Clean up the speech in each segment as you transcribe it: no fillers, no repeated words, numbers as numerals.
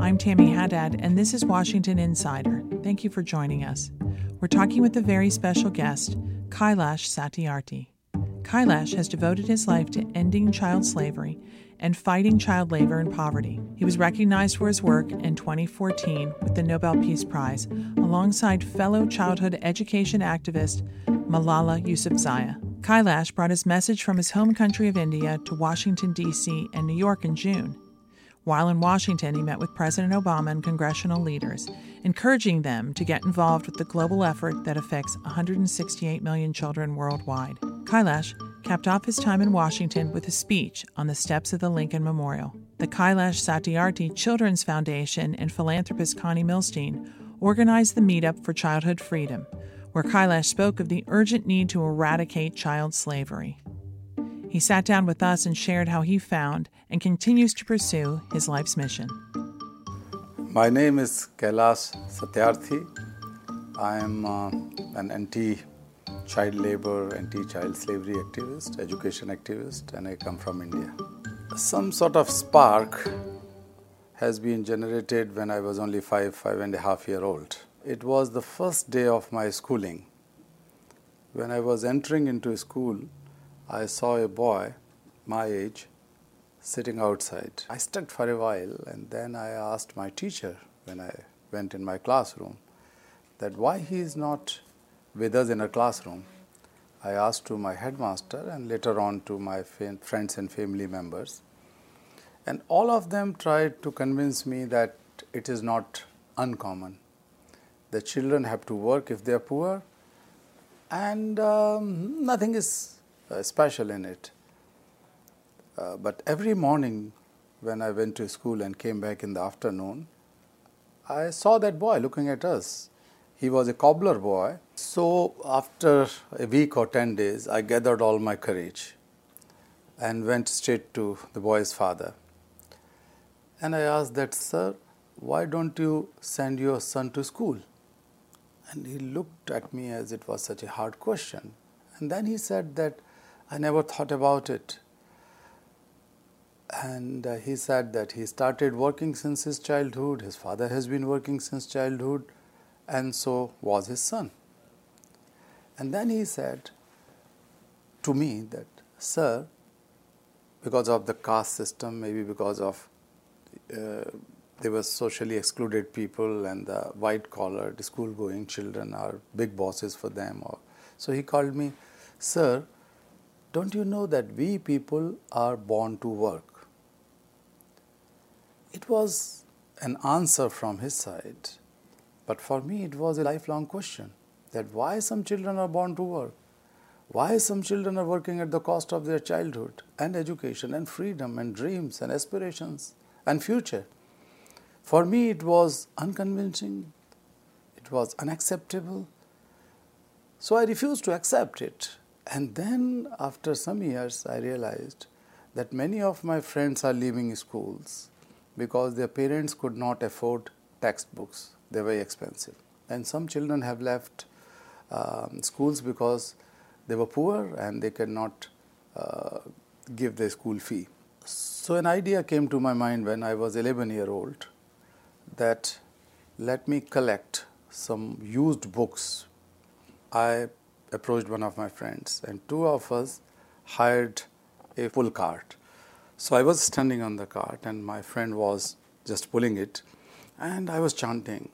I'm Tammy Haddad, and this is Washington Insider. Thank you for joining us. We're talking with a very special guest, Kailash Satyarthi. Kailash has devoted his life to ending child slavery and fighting child labor and poverty. He was recognized for his work in 2014 with the Nobel Peace Prize, alongside fellow childhood education activist Malala Yousafzai. Kailash brought his message from his home country of India to Washington, D.C. and New York in June. While in Washington, he met with President Obama and congressional leaders, encouraging them to get involved with the global effort that affects 168 million children worldwide. Kailash capped off his time in Washington with a speech on the steps of the Lincoln Memorial. The Kailash Satyarthi Children's Foundation and philanthropist Connie Milstein organized the Meetup for Childhood Freedom, where Kailash spoke of the urgent need to eradicate child slavery. He sat down with us and shared how he found and continues to pursue his life's mission. My name is Kailash Satyarthi. I am an anti-child labor, anti-child slavery activist, education activist, and I come from India. Some sort of spark has been generated when I was only 5.5 years old. It was the first day of my schooling. When I was entering into school, I saw a boy my age sitting outside. I stuck for a while, and then I asked my teacher when I went in my classroom that why he is not with us in a classroom. I asked to my headmaster and later on to my friends and family members. And all of them tried to convince me that it is not uncommon. The children have to work if they are poor, and nothing is special in it. But every morning when I went to school and came back in the afternoon, I saw that boy looking at us. He was a cobbler boy. So after a week or 10 days, I gathered all my courage and went straight to the boy's father. And I asked that, "Sir, why don't you send your son to school?" And he looked at me as it was such a hard question. And then he said that, "I never thought about it." And he said that he started working since his childhood, his father has been working since childhood, and so was his son. And then he said to me that, "Sir, because of the caste system, maybe because of they were socially excluded people and the white-collar, school-going children are big bosses for them." So he called me, "Sir, don't you know that we people are born to work?" It was an answer from his side, but for me it was a lifelong question that why some children are born to work, why some children are working at the cost of their childhood and education and freedom and dreams and aspirations and future. For me it was unconvincing, it was unacceptable, so I refused to accept it. And then after some years I realized that many of my friends are leaving schools because their parents could not afford textbooks. They were expensive. And some children have left schools because they were poor and they could not give their school fee. So an idea came to my mind when I was 11 years old that let me collect some used books. I approached one of my friends and two of us hired a full cart. So I was standing on the cart and my friend was just pulling it and I was chanting,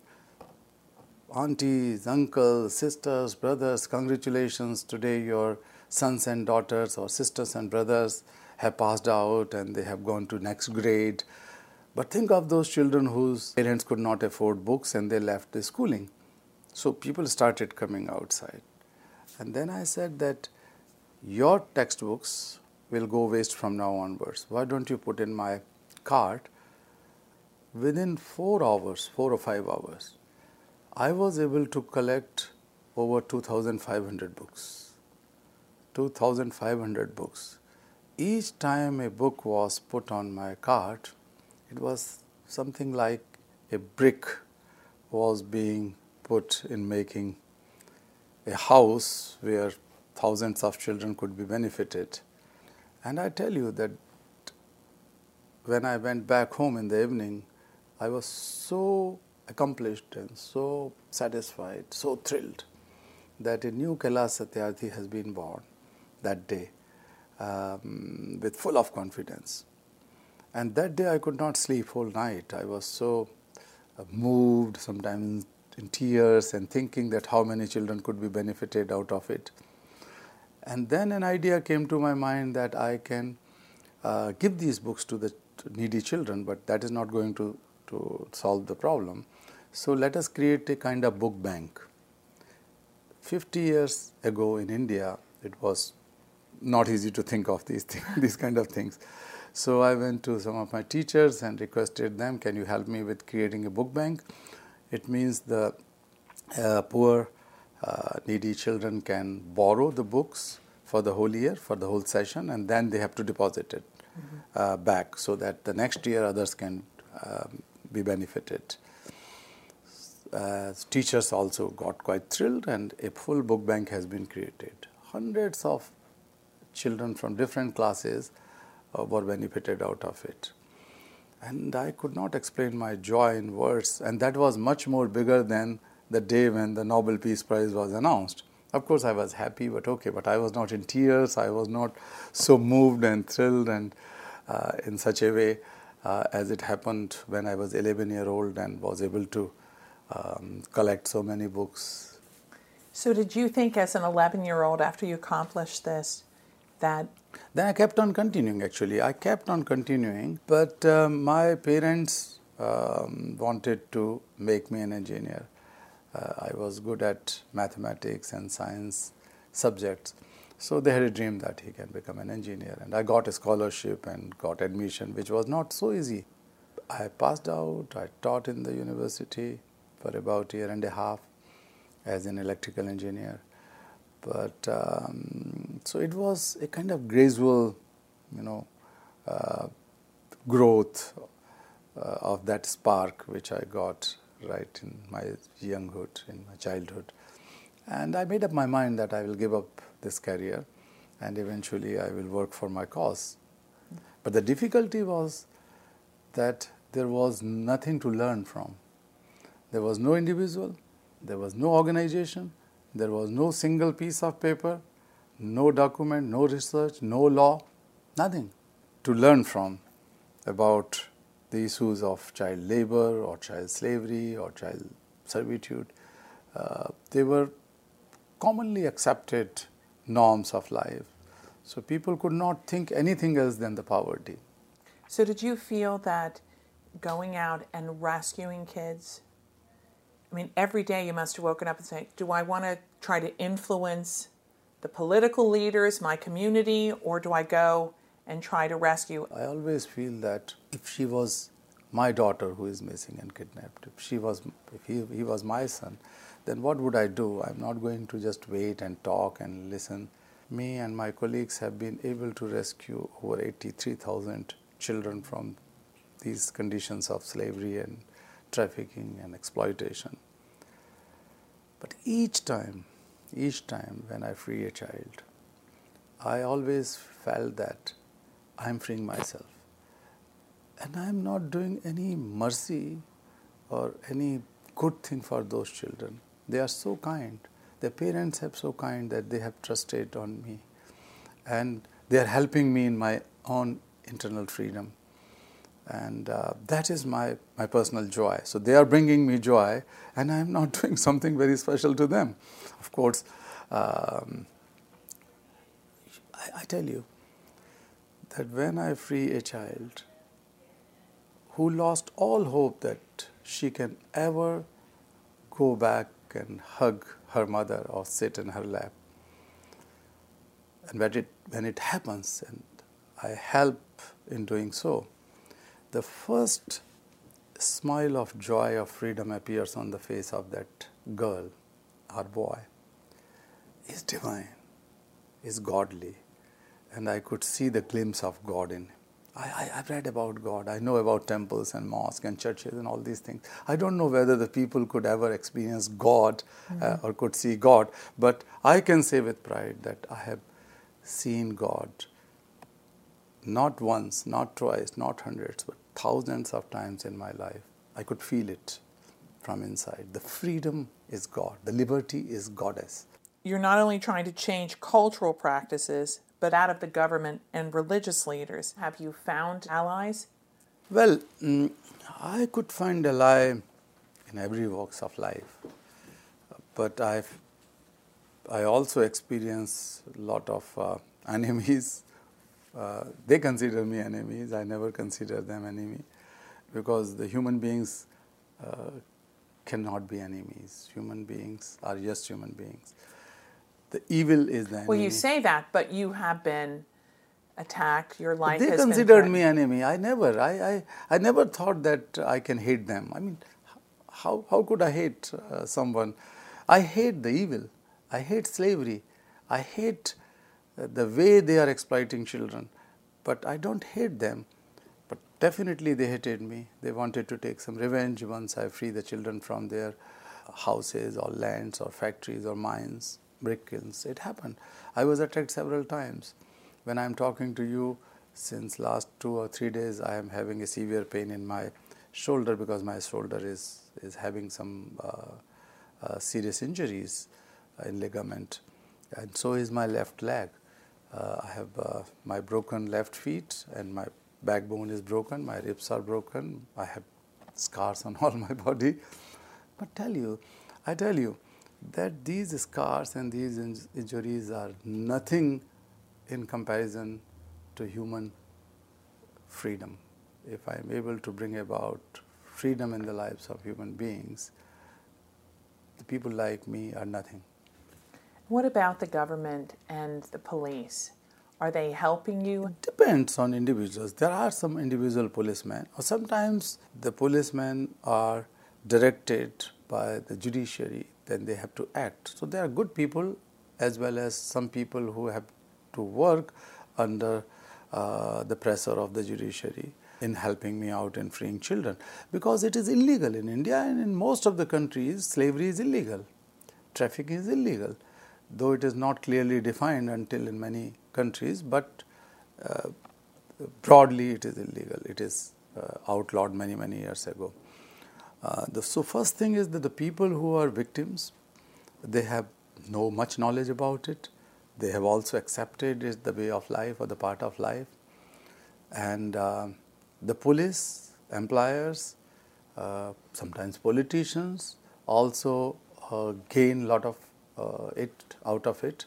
"Aunties, uncles, sisters, brothers, congratulations, today your sons and daughters or sisters and brothers have passed out and they have gone to next grade. But think of those children whose parents could not afford books and they left the schooling." So people started coming outside. And then I said that your textbooks will go waste from now onwards. Why don't you put in my cart? Within 4 or 5 hours, I was able to collect over 2,500 books. 2,500 books. Each time a book was put on my cart, it was something like a brick was being put in making a house where thousands of children could be benefited. And I tell you that when I went back home in the evening, I was so accomplished and so satisfied, so thrilled that a new Kailash Satyarthi has been born that day with full of confidence. And that day I could not sleep whole night. I was so moved, sometimes in tears, and thinking that how many children could be benefited out of it. And then an idea came to my mind that I can give these books to the needy children, but that is not going to solve the problem. So let us create a kind of book bank. 50 years ago in India, it was not easy to think of these kind of things. So I went to some of my teachers and requested them, can you help me with creating a book bank? It means the poor, needy children can borrow the books for the whole year, for the whole session, and then they have to deposit it back so that the next year others can be benefited. Teachers also got quite thrilled, and a full book bank has been created. Hundreds of children from different classes were benefited out of it. And I could not explain my joy in words, and that was much more bigger than the day when the Nobel Peace Prize was announced. Of course, I was happy, but I was not in tears. I was not so moved and thrilled and in such a way as it happened when I was 11-year-old and was able to collect so many books. So did you think as an 11-year-old, after you accomplished this, that... Then I kept on continuing, actually. I kept on continuing, but my parents wanted to make me an engineer. I was good at mathematics and science subjects. So they had a dream that he can become an engineer. And I got a scholarship and got admission, which was not so easy. I passed out. I taught in the university for about a year and a half as an electrical engineer. But so it was a kind of gradual, growth of that spark which I got right in my younghood, in my childhood. And I made up my mind that I will give up this career and eventually I will work for my cause. But the difficulty was that there was nothing to learn from. There was no individual, there was no organization, there was no single piece of paper, no document, no research, no law, nothing to learn from about the issues of child labor or child slavery or child servitude. They were commonly accepted norms of life. So people could not think anything else than the poverty. So did you feel that going out and rescuing kids, every day you must have woken up and said, do I want to try to influence the political leaders, my community, or do I go and try to rescue? I always feel that if she was my daughter who is missing and kidnapped, if he was my son, then what would I do? I'm not going to just wait and talk and listen. Me and my colleagues have been able to rescue over 83,000 children from these conditions of slavery and trafficking and exploitation. But each time when I free a child, I always felt that I'm freeing myself. And I'm not doing any mercy or any good thing for those children. They are so kind. Their parents have so kind that they have trusted on me. And they are helping me in my own internal freedom. And that is my personal joy. So they are bringing me joy, and I am not doing something very special to them. Of course, I tell you that when I free a child who lost all hope that she can ever go back and hug her mother or sit in her lap, and when it happens, and I help in doing so, the first smile of joy of freedom appears on the face of that girl or boy. Is divine, is godly, and I could see the glimpse of God in him. I've read about God. I know about temples and mosques and churches and all these things. I don't know whether the people could ever experience God or could see God, but I can say with pride that I have seen God not once, not twice, not hundreds, but thousands of times in my life. I could feel it from inside. The freedom is God. The liberty is goddess. You're not only trying to change cultural practices, but out of the government and religious leaders. Have you found allies? Well, I could find ally in every walks of life, but I also experience a lot of enemies. They consider me enemies. I never consider them enemy, because the human beings cannot be enemies. Human beings are just human beings. The evil is the enemy. Well, you say that, but you have been attacked. Your life They has been considered threatened. me enemy. I never thought that I can hate them. I mean, how could I hate someone? I hate the evil. I hate slavery. I hate the way they are exploiting children. But I don't hate them. But definitely they hated me. They wanted to take some revenge once I free the children from their houses or lands or factories or mines, brick kilns. It happened. I was attacked several times. When I am talking to you, since last 2 or 3 days, I am having a severe pain in my shoulder, because my shoulder is having some serious injuries in ligament, and so is my left leg. I have my broken left feet, and my backbone is broken, my ribs are broken, I have scars on all my body. But I tell you that these scars and these injuries are nothing in comparison to human freedom. If I am able to bring about freedom in the lives of human beings, the people like me are nothing. What about the government and the police? Are they helping you? It depends on individuals. There are some individual policemen, or sometimes the policemen are directed by the judiciary, then they have to act. So there are good people as well as some people who have to work under the pressure of the judiciary in helping me out in freeing children, because it is illegal in India, and in most of the countries slavery is illegal, trafficking is illegal, though it is not clearly defined until in many countries, but broadly it is illegal. It is outlawed many years ago. So first thing is that the people who are victims, they have much knowledge about it. They have also accepted it the way of life or the part of life. And the police, employers, sometimes politicians also gain a lot of it out of it.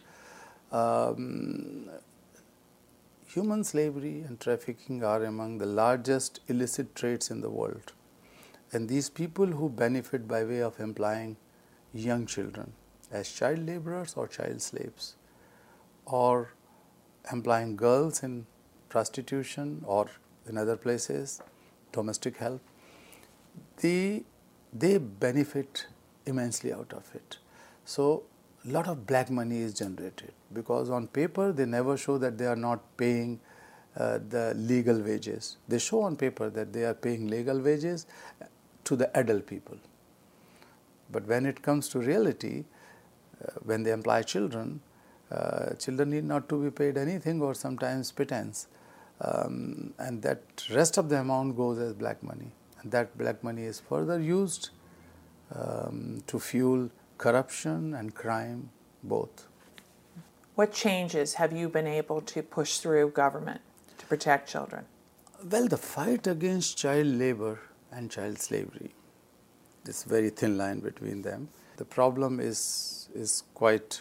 Human slavery and trafficking are among the largest illicit trades in the world. And these people who benefit by way of employing young children as child laborers or child slaves, or employing girls in prostitution or in other places, domestic help, they benefit immensely out of it. So a lot of black money is generated, because on paper they never show that they are not paying the legal wages. They show on paper that they are paying legal wages to the adult people. But when it comes to reality, when they employ children, children need not to be paid anything or sometimes pittance. And that rest of the amount goes as black money. And that black money is further used to fuel corruption and crime both. What changes have you been able to push through government to protect children? Well, the fight against child labor and child slavery, this very thin line between them, the problem is quite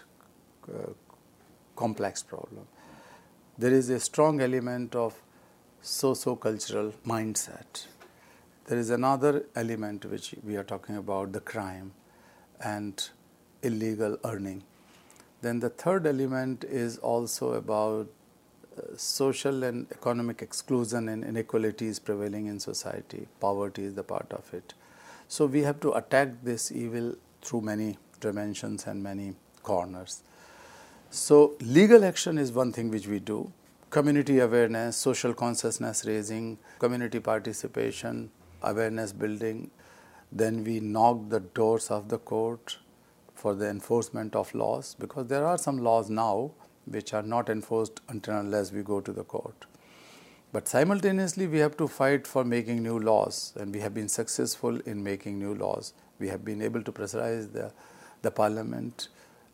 complex problem. There is a strong element of socio-cultural mindset. There is another element which we are talking about, the crime and illegal earning. Then the third element is also about social and economic exclusion and inequalities prevailing in society. Poverty is the part of it. So we have to attack this evil through many dimensions and many corners. So legal action is one thing which we do. Community awareness, social consciousness raising, community participation, awareness building. Then we knock the doors of the court for the enforcement of laws, because there are some laws now which are not enforced until unless we go to the court. But simultaneously, we have to fight for making new laws, and we have been successful in making new laws. We have been able to pressurize the parliament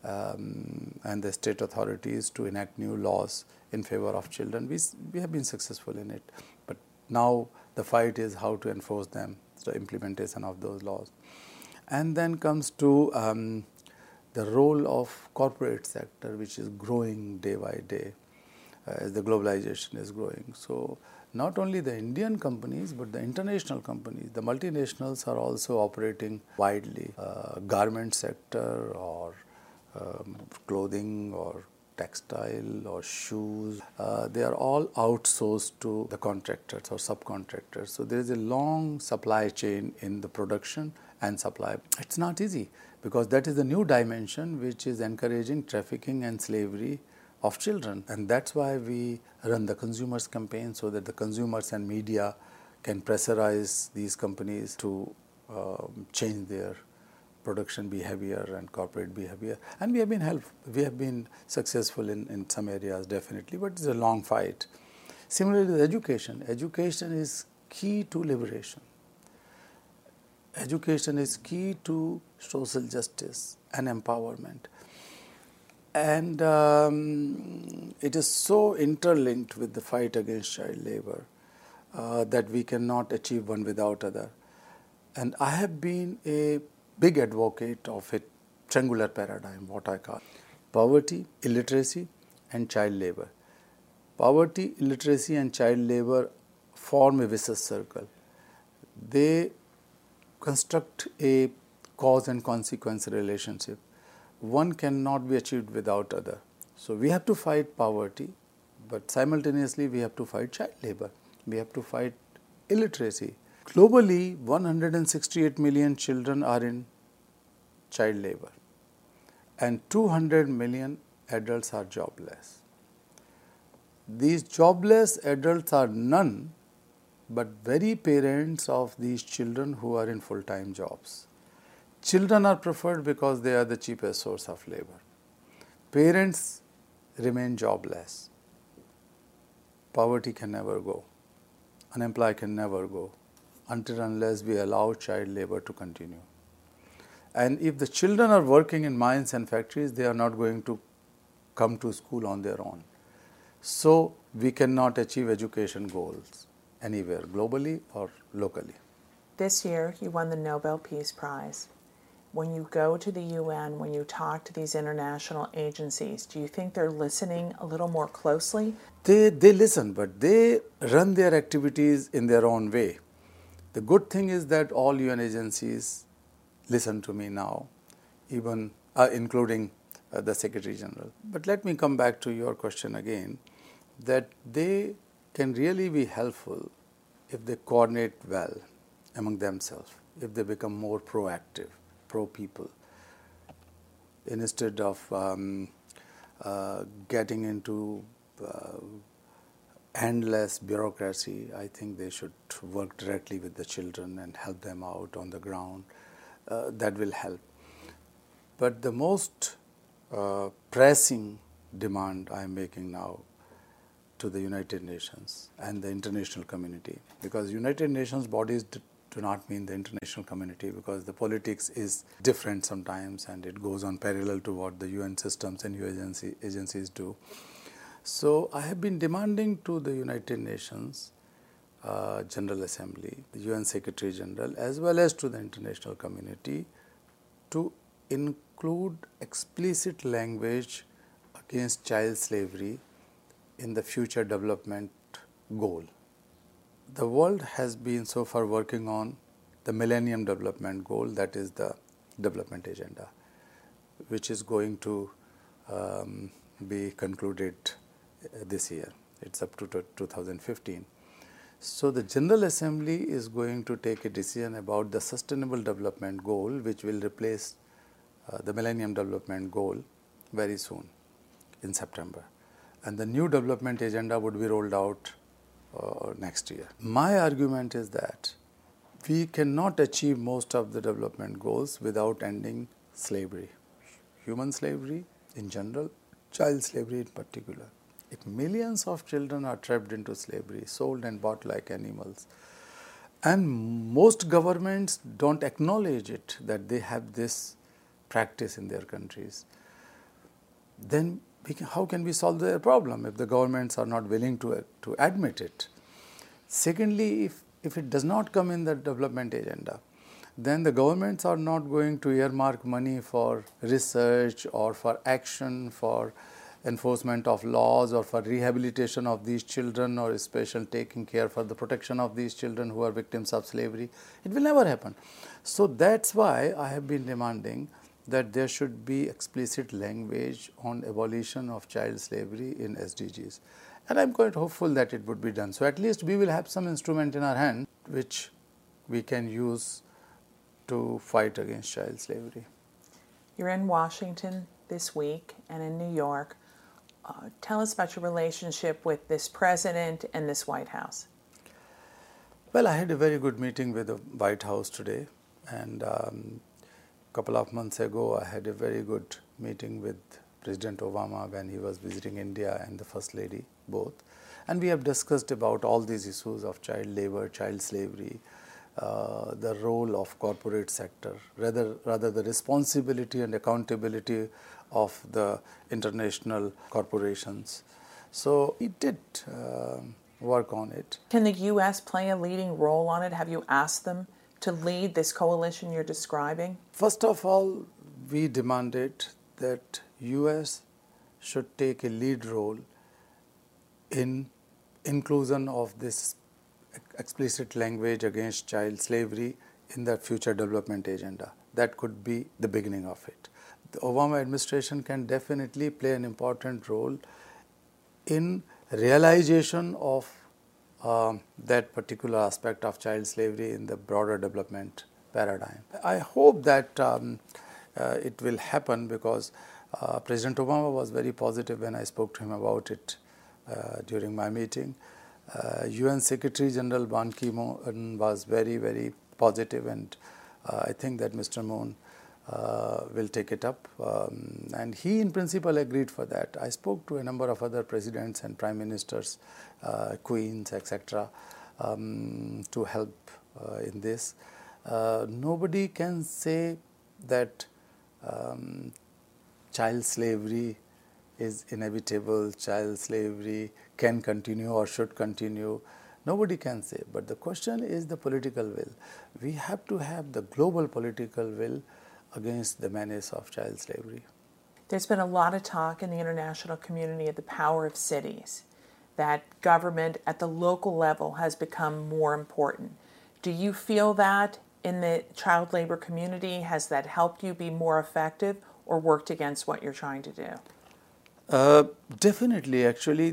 and the state authorities to enact new laws in favor of children. We have been successful in it. But now the fight is how to enforce them, the implementation of those laws. And then comes to the role of corporate sector, which is growing day by day as the globalization is growing. So not only the Indian companies, but the international companies, the multinationals are also operating widely. Garment sector or clothing or textile or shoes, they are all outsourced to the contractors or subcontractors. So there is a long supply chain in the production and supply. It's not easy because that is a new dimension which is encouraging trafficking and slavery of children, and that's why we run the consumers campaign, so that the consumers and media can pressurize these companies to change their production behavior and corporate behavior. And we have been successful in some areas, definitely, but it's a long fight. Similarly with education is key to liberation. Education is key to social justice and empowerment. And it is so interlinked with the fight against child labor that we cannot achieve one without other. And I have been a big advocate of a triangular paradigm, what I call poverty, illiteracy, and child labor. Poverty, illiteracy, and child labor form a vicious circle. They construct a cause and consequence relationship. One cannot be achieved without other. So we have to fight poverty, but simultaneously we have to fight child labor. We have to fight illiteracy. Globally, 168 million children are in child labor and 200 million adults are jobless. These jobless adults are none but very parents of these children who are in full-time jobs. Children are preferred because they are the cheapest source of labor. Parents remain jobless. Poverty can never go. Unemployed can never go until unless we allow child labor to continue. And if the children are working in mines and factories, they are not going to come to school on their own. So we cannot achieve education goals anywhere, globally or locally. This year, you won the Nobel Peace Prize. When you go to the UN, when you talk to these international agencies, do you think they're listening a little more closely? They listen, but they run their activities in their own way. The good thing is that all UN agencies listen to me now, even including the Secretary General. But let me come back to your question again, that they can really be helpful if they coordinate well among themselves, if they become more proactive, pro-people, instead of getting into endless bureaucracy. I think they should work directly with the children and help them out on the ground. That will help. But the most pressing demand I am making now to the United Nations and the international community, because United Nations bodies do not mean the international community, because the politics is different sometimes and it goes on parallel to what the UN systems and UN agencies do. So I have been demanding to the United Nations General Assembly, the UN Secretary General, as well as to the international community to include explicit language against child slavery in the future development goal. The world has been so far working on the Millennium Development Goal, that is the development agenda, which is going to be concluded this year. It's up to 2015. So the General Assembly is going to take a decision about the Sustainable Development Goal, which will replace the Millennium Development Goal very soon in September. And the new development agenda would be rolled out next year. My argument is that we cannot achieve most of the development goals without ending slavery, human slavery in general, child slavery in particular. if millions of children are trapped into slavery, sold and bought like animals, and most governments don't acknowledge it, that they have this practice in their countries, then how can we solve their problem if the governments are not willing to admit it? Secondly, if it does not come in the development agenda, then the governments are not going to earmark money for research or for action, for enforcement of laws or for rehabilitation of these children or special taking care for the protection of these children who are victims of slavery. It will never happen. So that's why I have been demanding that there should be explicit language on abolition of child slavery in SDGs. And I'm quite hopeful that it would be done. So at least we will have some instrument in our hand which we can use to fight against child slavery. You're in Washington this week and in New York. Tell us about your relationship with this president and this White House. Well, I had a very good meeting with the White House today, and a couple of months ago I had a very good meeting with President Obama when he was visiting India and the First Lady both. And we have discussed about all these issues of child labor, child slavery, the role of corporate sector, rather the responsibility and accountability of the international corporations. So we did work on it. Can the U.S. play a leading role on it? Have you asked them to lead this coalition you're describing? First of all, we demanded that U.S. should take a lead role in inclusion of this explicit language against child slavery in the future development agenda. That could be the beginning of it. The Obama administration can definitely play an important role in realization of that particular aspect of child slavery in the broader development paradigm. I hope that it will happen because President Obama was very positive when I spoke to him about it during my meeting. UN Secretary General Ban Ki-moon was very, very positive, and I think that Mr. Moon will take it up, and he in principle agreed for that. I spoke to a number of other presidents and prime ministers, queens, etc., to help in this. Nobody can say that child slavery is inevitable, child slavery can continue or should continue. Nobody can say, but the question is the political will. We have to have the global political will against the menace of child slavery. There's been a lot of talk in the international community of the power of cities, that government at the local level has become more important. Do you feel that in the child labor community? Has that helped you be more effective or worked against what you're trying to do? Definitely, actually,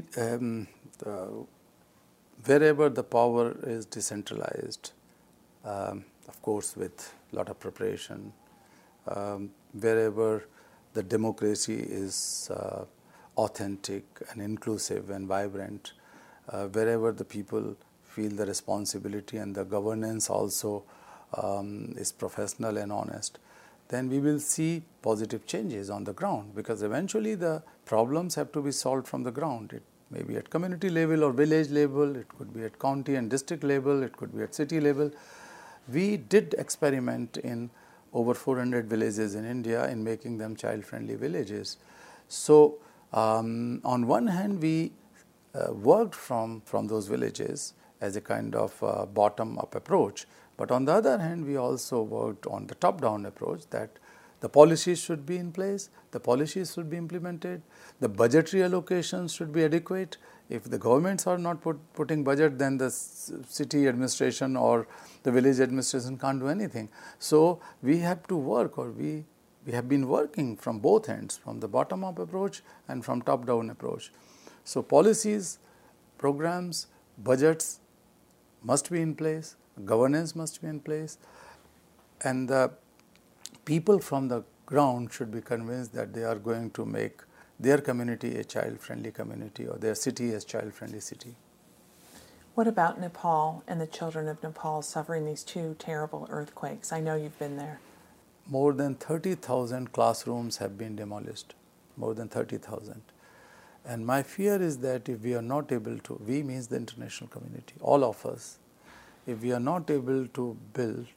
wherever the power is decentralized, of course with a lot of preparation, wherever the democracy is authentic and inclusive and vibrant, wherever the people feel the responsibility and the governance also is professional and honest, then we will see positive changes on the ground, because eventually the problems have to be solved from the ground. It may be at community level or village level, it could be at county and district level, it could be at city level. We did experiment in over 400 villages in India in making them child-friendly villages. So on one hand, we worked from those villages as a kind of bottom-up approach. But on the other hand, we also worked on the top-down approach, that the policies should be in place, the policies should be implemented, the budgetary allocations should be adequate. If the governments are not putting budget, then the city administration or the village administration can't do anything. So we have to work, or we have been working from both ends, from the bottom-up approach and from top-down approach. So policies, programs, budgets must be in place, governance must be in place, and the people from the ground should be convinced that they are going to make their community a child-friendly community or their city a child-friendly city. What about Nepal and the children of Nepal suffering these two terrible earthquakes? I know you've been there. More than 30,000 classrooms have been demolished, more than 30,000. And my fear is that if we are not able to, we means the international community, all of us, if we are not able to build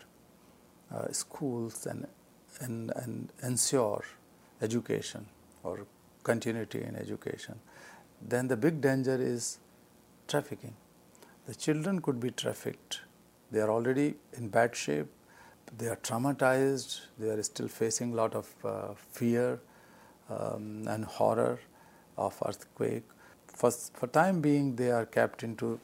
schools and ensure education or continuity in education, then the big danger is trafficking. The children could be trafficked. They are already in bad shape. They are traumatized. They are still facing a lot of fear and horror of earthquake. For time being, they are kept into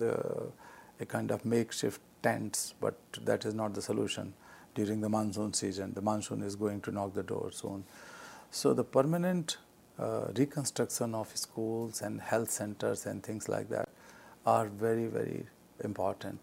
a kind of makeshift tents, but that is not the solution. During the monsoon season, the monsoon is going to knock the door soon. So the permanent reconstruction of schools and health centers and things like that are very, very important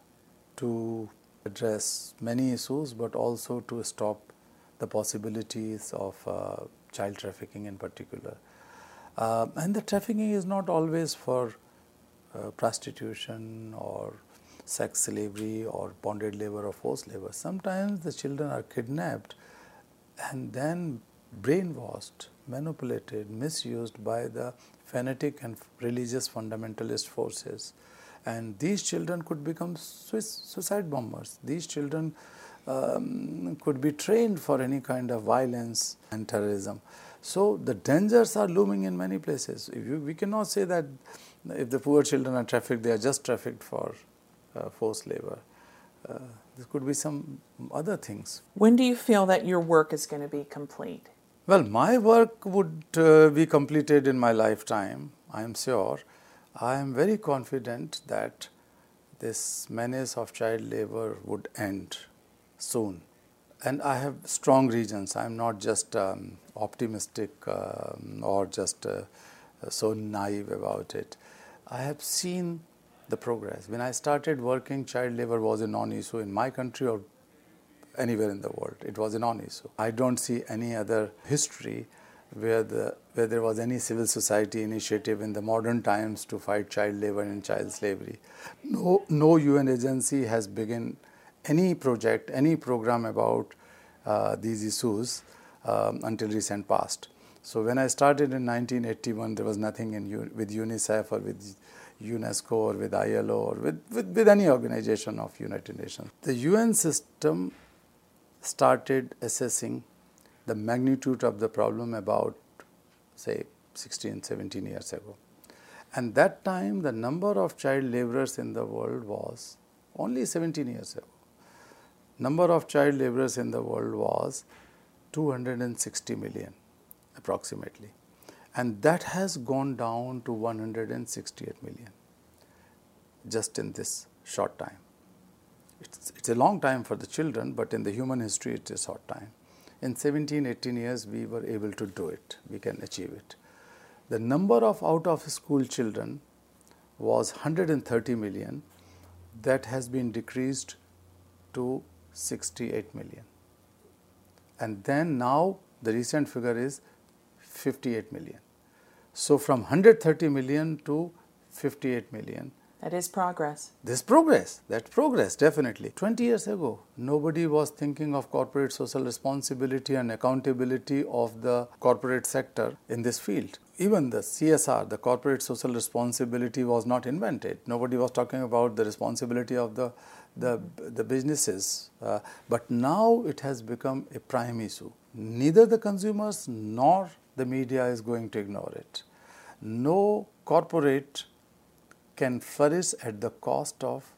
to address many issues, but also to stop the possibilities of child trafficking in particular. And the trafficking is not always for prostitution or sex slavery or bonded labor or forced labor. Sometimes the children are kidnapped and then brainwashed, manipulated, misused by the fanatic and religious fundamentalist forces. And these children could become suicide bombers. These children could be trained for any kind of violence and terrorism. So the dangers are looming in many places. We cannot say that if the poor children are trafficked, they are just trafficked for forced labor. There could be some other things. When do you feel that your work is going to be complete? Well, my work would be completed in my lifetime, I am sure. I am very confident that this menace of child labor would end soon. And I have strong reasons. I am not just optimistic or just so naive about it. I have seen the progress. When I started working, child labor was a non-issue in my country or anywhere in the world. It was a non-issue. I don't see any other history where there was any civil society initiative in the modern times to fight child labor and child slavery. No UN agency has begun any project, any program about these issues until recent past. So when I started in 1981, there was nothing with UNICEF or with UNESCO or with ILO or with any organization of United Nations. The UN system started assessing the magnitude of the problem about, say, 16, 17 years ago. And that time, the number of child laborers in the world was only 17 years ago. Number of child laborers in the world was 260 million, approximately. And that has gone down to 168 million just in this short time. It's a long time for the children, but in the human history, it's a short time. In 17, 18 years, we were able to do it. We can achieve it. The number of out-of-school children was 130 million. That has been decreased to 68 million. And then now, the recent figure is 58 million. So from 130 million to 58 million. That is progress. That's progress, definitely. 20 years ago, nobody was thinking of corporate social responsibility and accountability of the corporate sector in this field. Even the CSR, the corporate social responsibility, was not invented. Nobody was talking about the responsibility of the businesses. But now it has become a prime issue. Neither the consumers nor the media is going to ignore it. No corporate can flourish at the cost of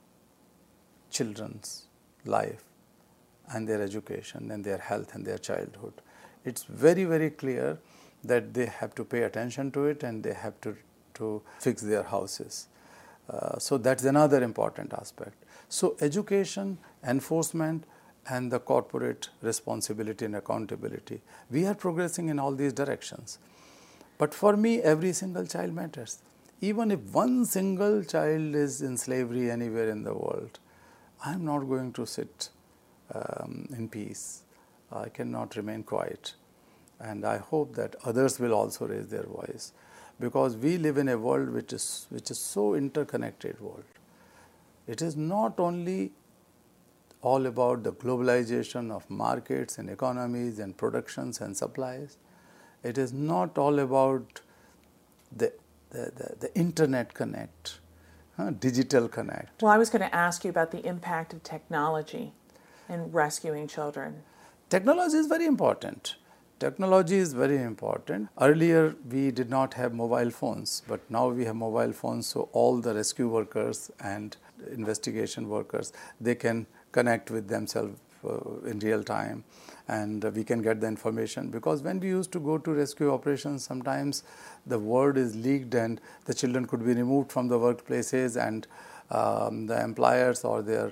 children's life and their education and their health and their childhood. It's very, very clear that they have to pay attention to it and they have to fix their houses. So that's another important aspect. So education, enforcement, and the corporate responsibility and accountability. We are progressing in all these directions. But for me, every single child matters. Even if one single child is in slavery anywhere in the world, I'm not going to sit in peace. I cannot remain quiet. And I hope that others will also raise their voice, because we live in a world which is so interconnected world. It is not only all about the globalization of markets and economies and productions and supplies. It is not all about the internet connect, digital connect. Well, I was going to ask you about the impact of technology in rescuing children. Technology is very important. Technology is very important. Earlier, we did not have mobile phones, but now we have mobile phones, so all the rescue workers and investigation workers, they can connect with themselves in real time, and we can get the information. Because when we used to go to rescue operations, sometimes the word is leaked and the children could be removed from the workplaces, and the employers or their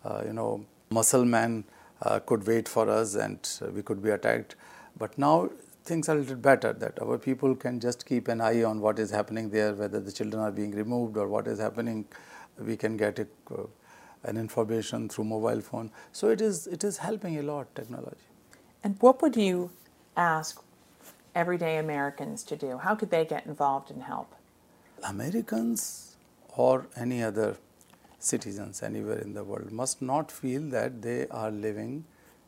muscle man could wait for us, and we could be attacked. But now things are a little better, that our people can just keep an eye on what is happening there, whether the children are being removed or what is happening. We can get an information through mobile phone. So it is helping a lot, technology. And what would you ask everyday Americans to do? How could they get involved and help? Americans or any other citizens anywhere in the world must not feel that they are living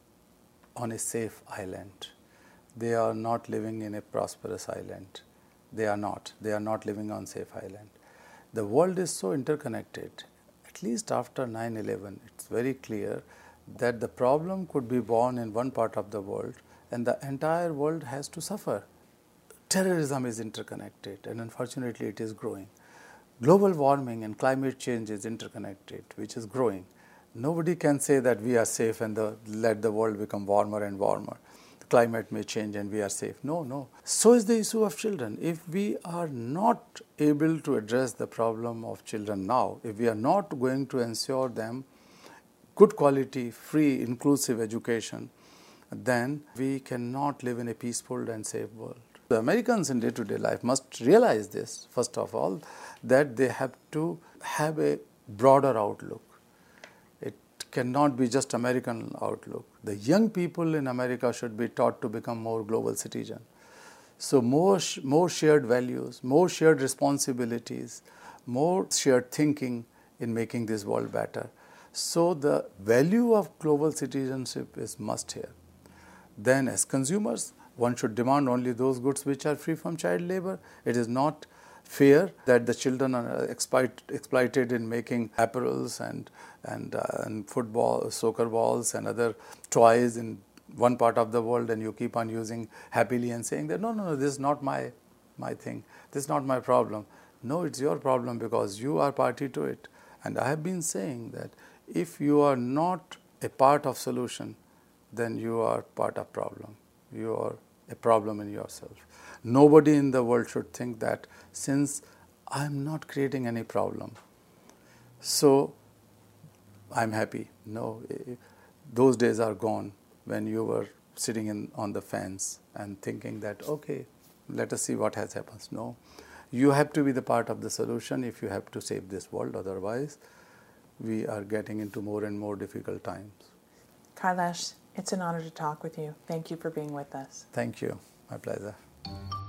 on a safe island. They are not living in a prosperous island. They are not. They are not living on safe island. The world is so interconnected. At least after 9/11, it's very clear that the problem could be born in one part of the world and the entire world has to suffer. Terrorism is interconnected, and unfortunately it is growing. Global warming and climate change is interconnected, which is growing. Nobody can say that we are safe and let the world become warmer and warmer. The climate may change and we are safe. No. So is the issue of children. If we are not able to address the problem of children now, if we are not going to ensure them good quality, free, inclusive education, then we cannot live in a peaceful and safe world. The Americans in day-to-day life must realize this, first of all, that they have to have a broader outlook. It cannot be just American outlook. The young people in America should be taught to become more global citizens. So more shared values, more shared responsibilities, more shared thinking in making this world better. So the value of global citizenship is must here. Then as consumers, one should demand only those goods which are free from child labor. It is not fair that the children are exploited in making apparels and football, soccer balls and other toys in one part of the world, and you keep on using happily and saying that no, this is not my thing, this is not my problem. No, it's your problem because you are party to it. And I have been saying that if you are not a part of solution, then you are part of problem. You are a problem in yourself. Nobody in the world should think that since I'm not creating any problem, so I'm happy. No, those days are gone when you were sitting on the fence and thinking that, okay, let us see what has happened. No, you have to be the part of the solution if you have to save this world. Otherwise, we are getting into more and more difficult times. Kailash, it's an honor to talk with you. Thank you for being with us. Thank you. My pleasure.